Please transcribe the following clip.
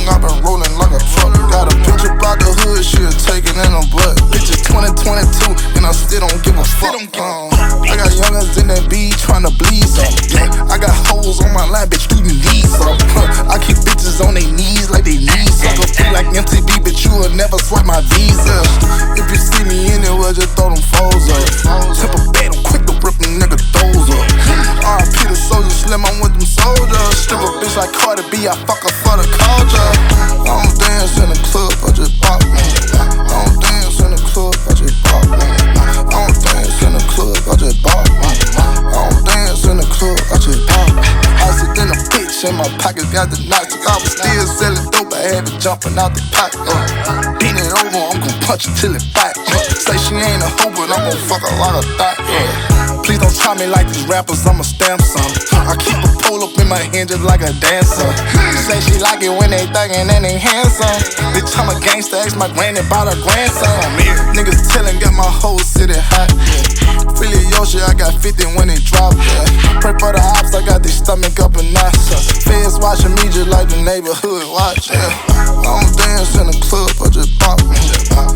I've been rolling like a truck. Got a picture about the hood, she'll take it in her butt. Bitch, it's 2022, and I still don't give a fuck. I got youngers in that B tryna bleed some. I got hoes on my line, bitch, do you need some? I keep bitches on their knees like they need sucker. Feel like MTV, but you will never swipe my visa. If you see me anywhere, just throw them foes up. Tip a bed, I'm quick to rip a nigga those up. R.I.P. the soldier, slim, I'm with them soldiers. Strip a bitch like Cardi B, I fuck her for the culture. I don't dance in the club, I just pop me. I don't dance in the club, I just pop me. I don't dance in the club, I just pop me. I don't dance in the club, I just pop me. I sit in a bitch in my pocket, got the knocks. I was still selling dope, I had it jumping out the pocket. Beat it over, I'm gon' punch it till it bite. Say she ain't a hoe, but I'm gon' fuck her like a thought. Please don't try me like these rappers, I'ma stamp some. I keep a pole up in my hand just like a dancer. Say she like it when they thuggin' and they handsome. Bitch, I'm a gangster, ask my granny about her grandson. Niggas tellin', got my whole city hot. Philly Yoshi, I got 50 when it drop. Pray for the ops, I got their stomach up and notch. Feds watching me just like the neighborhood watch. I don't dance in the club, I just pop me.